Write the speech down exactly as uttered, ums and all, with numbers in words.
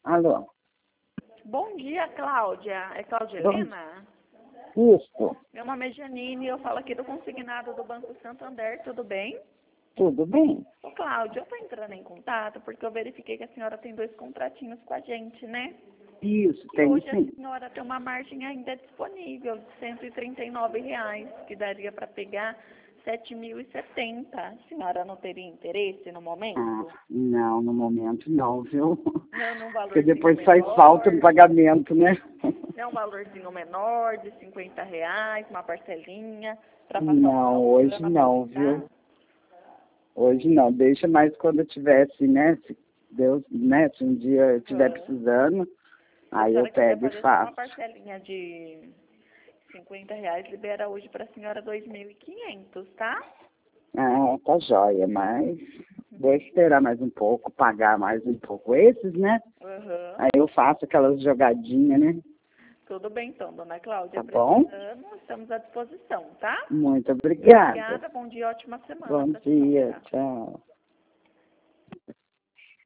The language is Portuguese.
Alô? Bom dia, Cláudia. É Cláudia Bom- Helena? Isso, Meu nome é Janine e eu falo aqui do consignado do Banco Santander, tudo bem? tudo bem? Ô, Cláudia, eu estou entrando em contato porque eu verifiquei que a senhora tem dois contratinhos com a gente, né? Isso, E tem hoje sim. a senhora tem uma margem ainda disponível de cento e trinta e nove reais, que daria para pegar sete mil e setenta. A senhora não teria interesse no momento? Ah, não, no momento não, viu? Não, num Porque valorzinho depois faz menor. falta no pagamento, né? É um valorzinho menor, de cinquenta reais, uma parcelinha, para passar Não, um final de hoje semana, não, aproveitar. viu? Hoje não, deixa mais quando eu tivesse, né? Se Deus, né? Se um dia eu estiver Uhum. precisando, Se a aí eu senhora quiser pego e fazer só uma faço. parcelinha de cinquenta reais, libera hoje para a senhora dois mil e quinhentos, tá? Ah, tá joia, mas vou esperar mais um pouco, pagar mais um pouco esses, né? Uhum. Aí eu faço aquelas jogadinhas, né? Tudo bem então, dona Cláudia. Tá bom? Precisando, estamos à disposição, tá? Muito obrigada. Obrigada, bom dia, ótima semana Bom para a dia, senhora. tchau.